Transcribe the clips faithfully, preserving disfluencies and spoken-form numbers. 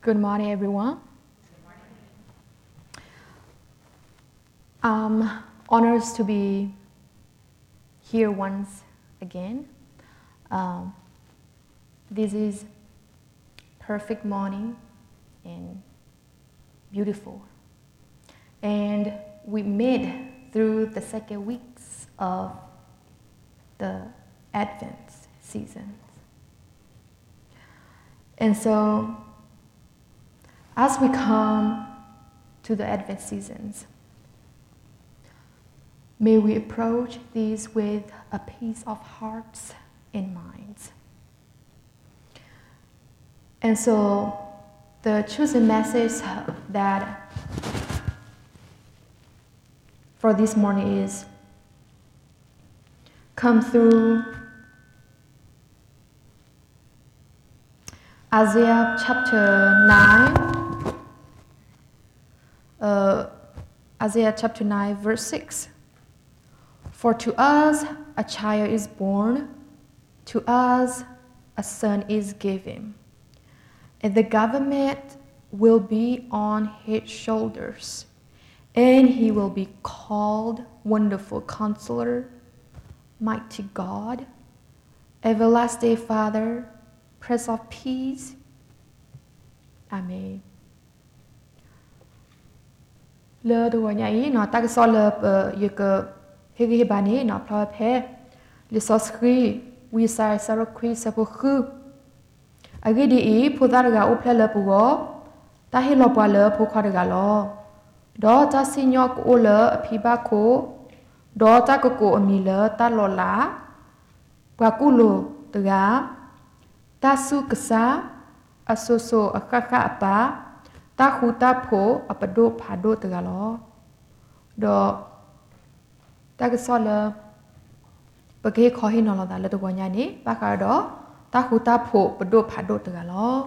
Good morning, everyone. I'm honored to be here once again. Um, this is perfect morning and beautiful. And we made through the second weeks of the Advent season. And so, as we come to the Advent seasons, may we approach these with a peace of hearts and minds. And so, the chosen message that for this morning is come through Isaiah chapter nine, uh, Isaiah chapter nine, verse six. For to us a child is born, to us a son is given, and the government will be on his shoulders, and he will be called Wonderful Counselor, Mighty God, Everlasting Father, Prince of Peace. Amen. Le do nyai no tak so le ye ke he he bani no pla phe le so skri we sai saro kri sa po khu agi di e pho da ga o phle le pu go ta he lo pwa le pho kha ga lo do ta si nyo ko le phi ba ko do ta ko ko ami le ta lo la kwa ku lo de ga ta su ksa asoso akaka pa ta khu ta pho apado phado de ga lo do ta ke so le ba ke kho hi no lo da le to nya ni ba ka do ta khu ta pho pado phado de ga lo.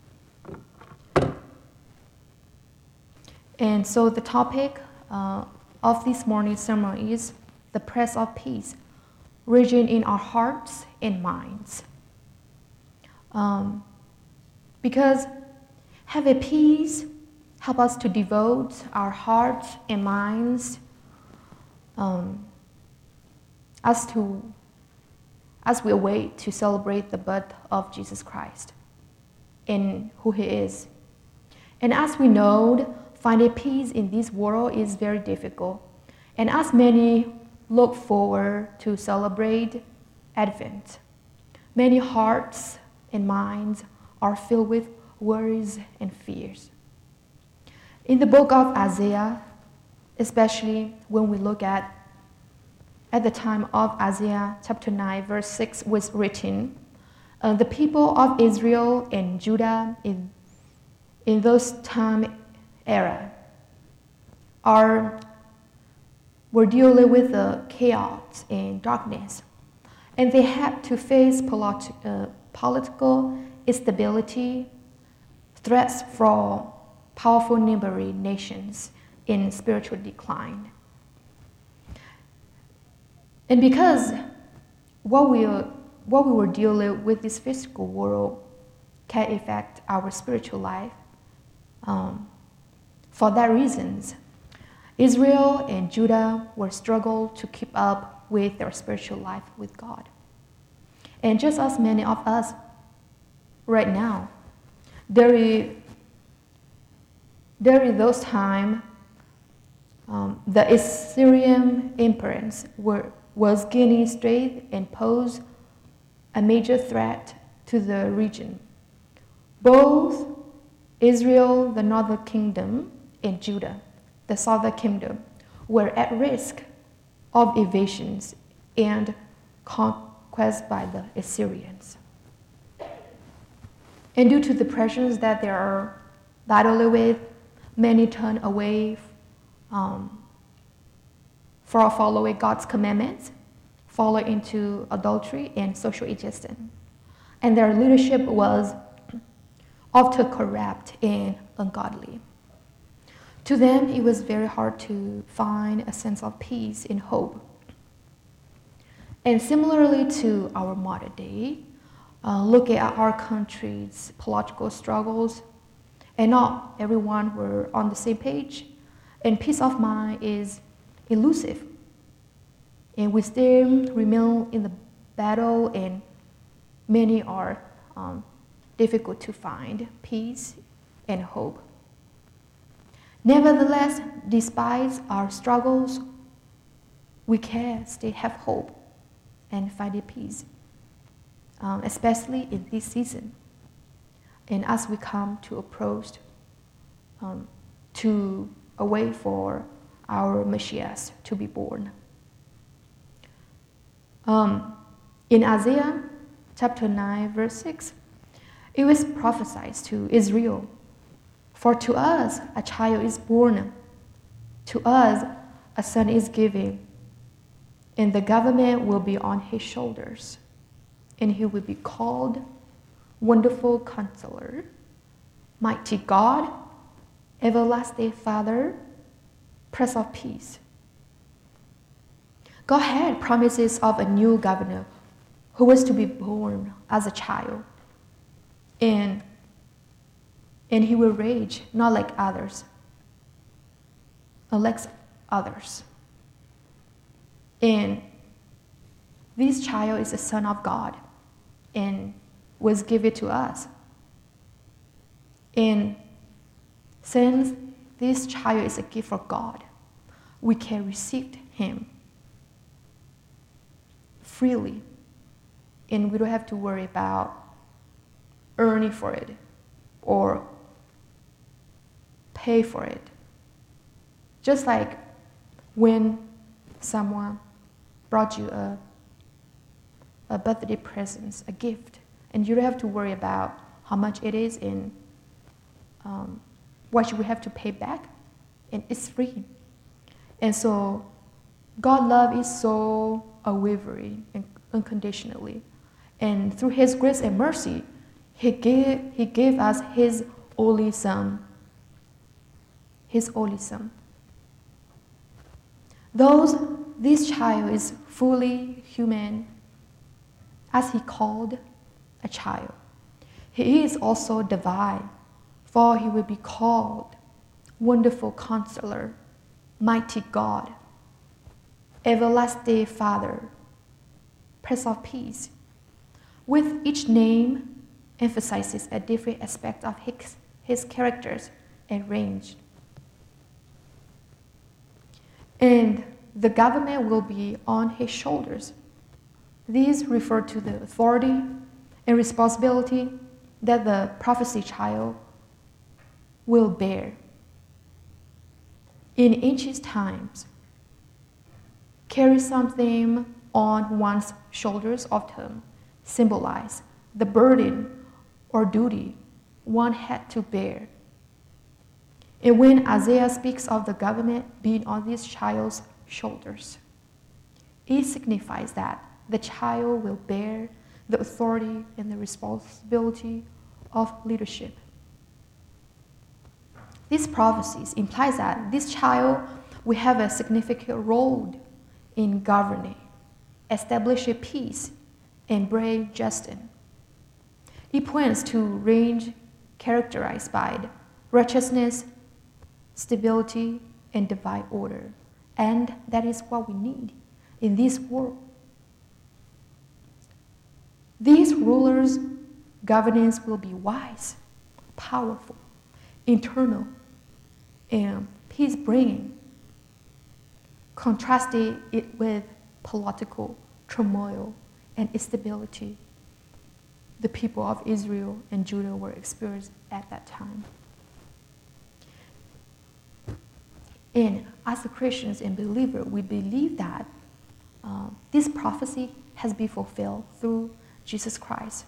And so the topic uh, of this morning's sermon is the Prince of Peace, raging in our hearts and minds. Um, because having peace help us to devote our hearts and minds um, as to as we await to celebrate the birth of Jesus Christ and who He is. And as we know, finding peace in this world is very difficult. And as many look forward to celebrate Advent, many hearts and minds are filled with worries and fears. In the book of Isaiah, especially when we look at at the time of Isaiah chapter nine, verse six was written, uh, the people of Israel and Judah in, in those time era are were dealing with the chaos and darkness, and they had to face politi- uh, political instability, threats from powerful neighboring nations in spiritual decline. And because what we, what we were dealing with this physical world can affect our spiritual life, um, for that reasons, Israel and Judah were struggle to keep up with their spiritual life with God. And just as many of us right now, there is, there is those time um, the Assyrian empire were, was gaining strength and posed a major threat to the region. Both Israel, the northern kingdom, and Judah, the southern kingdom, were at risk of invasions and conquest by the Assyrians. And due to the pressures that they are battling with, many turn away um, for following God's commandments, fall into adultery and social injustice. And their leadership was often corrupt and ungodly. To them, it was very hard to find a sense of peace and hope. And similarly to our modern day, uh, looking at our country's political struggles, and not everyone were on the same page. And peace of mind is elusive. And we still remain in the battle, and many are um, difficult to find peace and hope. Nevertheless, despite our struggles, we can still have hope and find peace, um, especially in this season. And as we come to approach um, to await for our Messiah to be born. Um, in Isaiah chapter nine, verse six, it was prophesied to Israel, "For to us a child is born, to us a son is given, and the government will be on his shoulders, and he will be called Wonderful Counselor, Mighty God, Everlasting Father, Prince of Peace." God had promises of a new governor who was to be born as a child, and, and he will rage not like others, unlike others. And this child is the Son of God and was given to us. And since this child is a gift from God, we can receive him freely, and we don't have to worry about earning for it or pay for it. Just like when someone brought you a, a birthday present, a gift, and you don't have to worry about how much it is and um, what you will have to pay back, and it's free. And so God's love is so unwavering and unconditionally. And through his grace and mercy, he gave, he gave us his only son. His only son. Though this child is fully human, as he called a child, he is also divine, for he will be called Wonderful Counselor, Mighty God, Everlasting Father, Prince of Peace. With each name emphasizes a different aspect of his, his characters and range. And the government will be on his shoulders. These refer to the authority and responsibility that the prophecy child will bear. In ancient times, carry something on one's shoulders often symbolize the burden or duty one had to bear. And when Isaiah speaks of the government being on this child's shoulders, it signifies that the child will bear the authority and the responsibility of leadership. These prophecies implies that this child will have a significant role in governing, establishing peace, and bring justice. It points to range characterized by righteousness, stability, and divine order. And that is what we need in this world. These rulers' governance will be wise, powerful, internal, and peace-bringing, contrasting it with political turmoil and instability the people of Israel and Judah were experiencing at that time. And as a Christians and believer, we believe that uh, this prophecy has been fulfilled through Jesus Christ.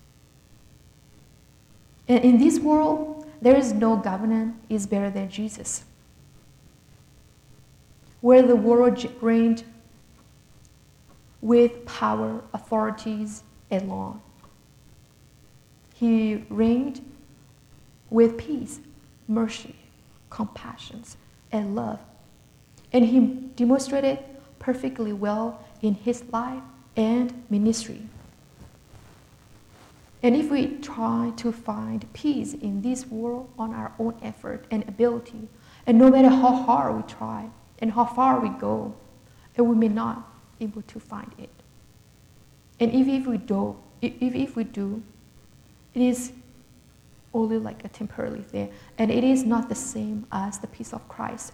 And in this world, there is no governor is better than Jesus. Where the world reigned with power, authorities, and law, he reigned with peace, mercy, compassion, and love. And he demonstrated perfectly well in his life and ministry. And if we try to find peace in this world on our own effort and ability, and no matter how hard we try and how far we go, and we may not be able to find it. And if, if we do, if, if we do, it is only like a temporary thing, and it is not the same as the peace of Christ.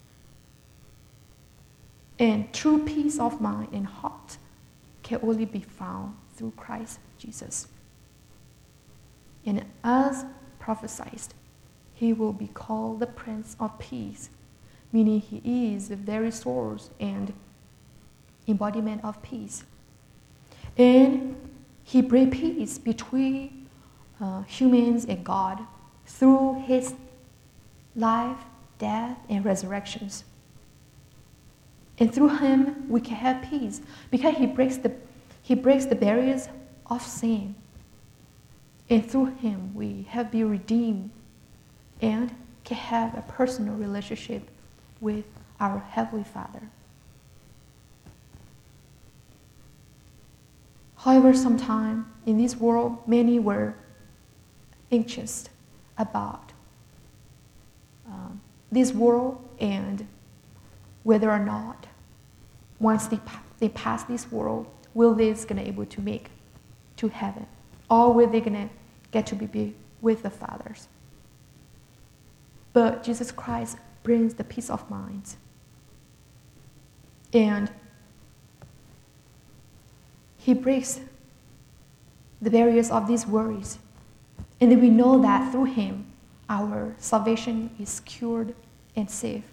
And true peace of mind and heart can only be found through Christ Jesus. And as prophesied, he will be called the Prince of Peace, meaning he is the very source and embodiment of peace. And he brings peace between uh, humans and God through his life, death, and resurrections. And through him, we can have peace because he breaks the, he breaks the barriers of sin. And through him, we have been redeemed and can have a personal relationship with our Heavenly Father. However, sometimes in this world, many were anxious about um, this world and whether or not, once they, they pass this world, will they going to able to make to heaven, or will they going to get to be with the fathers? But Jesus Christ brings the peace of mind, and he breaks the barriers of these worries, and then we know that through him, our salvation is secured and safe.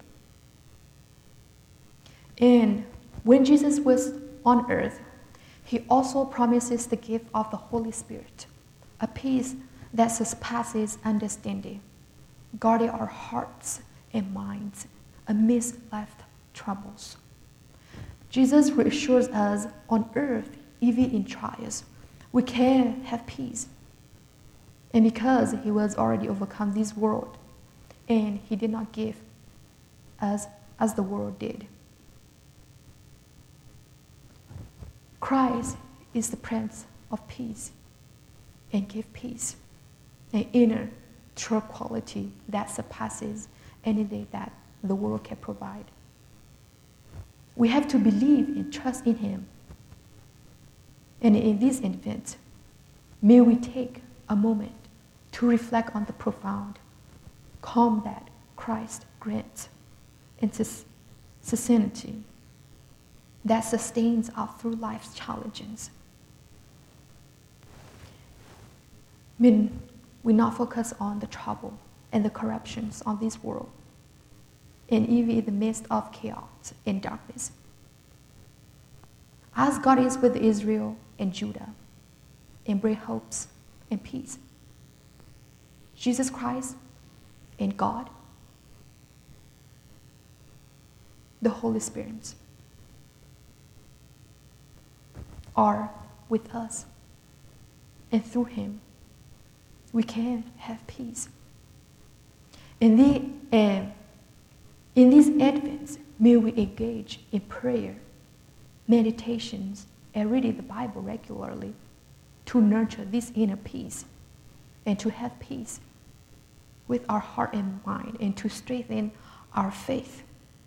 And when Jesus was on earth, he also promises the gift of the Holy Spirit, a peace that surpasses understanding, guarding our hearts and minds amidst life's troubles. Jesus reassures us on earth, even in trials, we can have peace. And because he was already overcome this world, and he did not give us as the world did. Christ is the Prince of Peace and gives peace, an inner true quality that surpasses anything that the world can provide. We have to believe and trust in him. And in this event, may we take a moment to reflect on the profound calm that Christ grants and serenity that sustains us through life's challenges. May we not focus on the trouble and the corruptions of this world, and even in the midst of chaos and darkness. As God is with Israel and Judah, and bring hopes and peace, Jesus Christ and God, the Holy Spirit, are with us, and through him we can have peace. In, the, uh, in these Advents, may we engage in prayer, meditations, and reading the Bible regularly to nurture this inner peace and to have peace with our heart and mind and to strengthen our faith.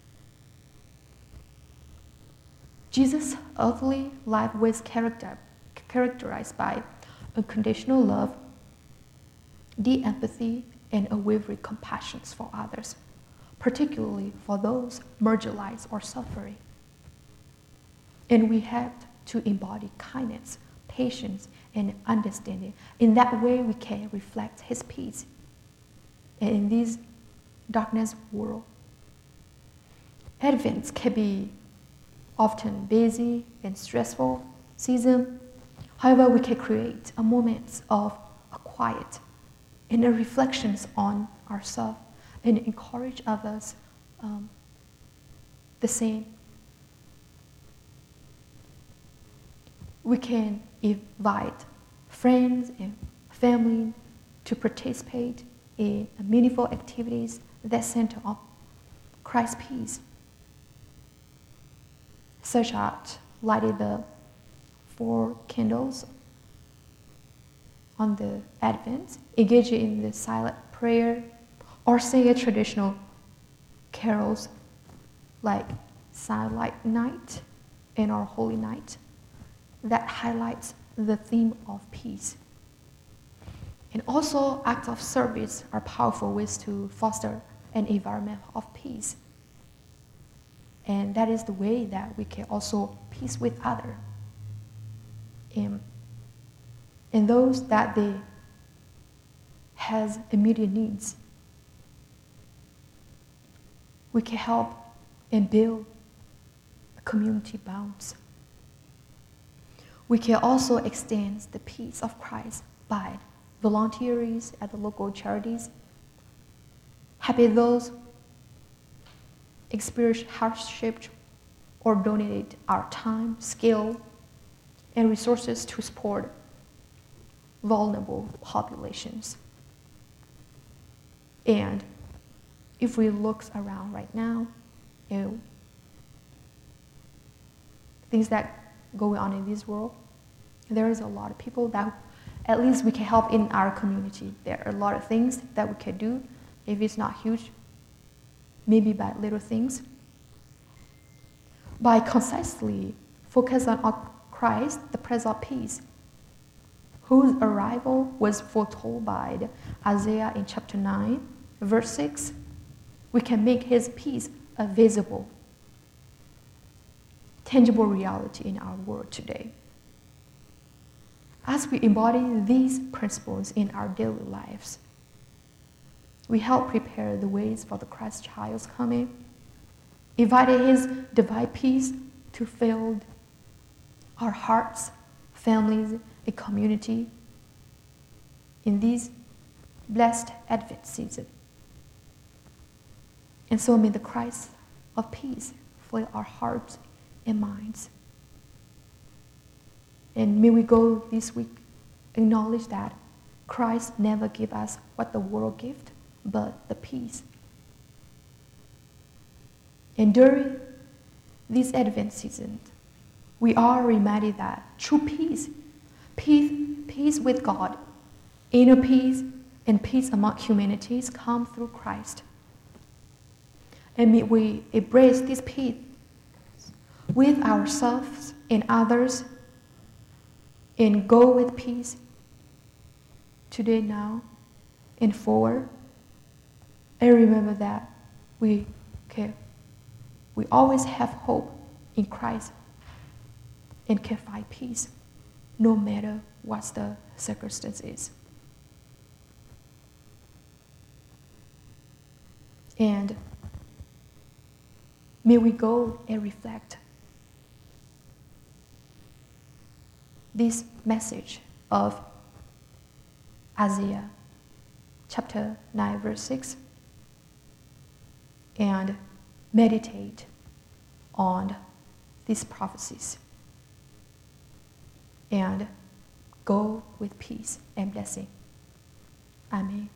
Jesus' earthly life was character, characterized by unconditional love, deep empathy, and unwavering compassion for others, particularly for those marginalized or suffering. And we have to embody kindness, patience, and understanding. In that way, we can reflect his peace. And in this darkness world, Advent can be often busy and stressful season. However, we can create a moment of a quiet and a reflections on ourselves and encourage others um, the same. We can invite friends and family to participate in meaningful activities that center on Christ's peace, such as lighting the four candles on the Advent, engage in the silent prayer, or sing a traditional carols like Silent Night and our Holy Night that highlights the theme of peace. And also, acts of service are powerful ways to foster an environment of peace. And that is the way that we can also peace with others. And, and those that they has immediate needs, we can help and build community bonds. We can also extend the peace of Christ by volunteers at the local charities, helping those experience hardship, or donate our time, skill, and resources to support vulnerable populations. And if we look around right now, you know, things that go on in this world, there is a lot of people that at least we can help in our community. There are a lot of things that we can do. If it's not huge, maybe by little things. By concisely focus on Christ, the Prince of Peace, whose arrival was foretold by Isaiah in chapter nine, verse six, we can make his peace a visible, tangible reality in our world today. As we embody these principles in our daily lives, we help prepare the ways for the Christ child's coming, inviting his divine peace to fill our hearts, families, and community in this blessed Advent season. And so may the Christ of peace fill our hearts and minds. And may we go this week acknowledge that Christ never gave us what the world gives, but the peace. And during this Advent season, we are reminded that true peace, peace, peace with God, inner peace, and peace among humanities come through Christ. And may we embrace this peace with ourselves and others, and go with peace today, now, and forward. And remember that we can, we always have hope in Christ and can find peace no matter what the circumstance is. And may we go and reflect this message of Isaiah chapter nine, verse six, and meditate on these prophecies and go with peace and blessing. Amen.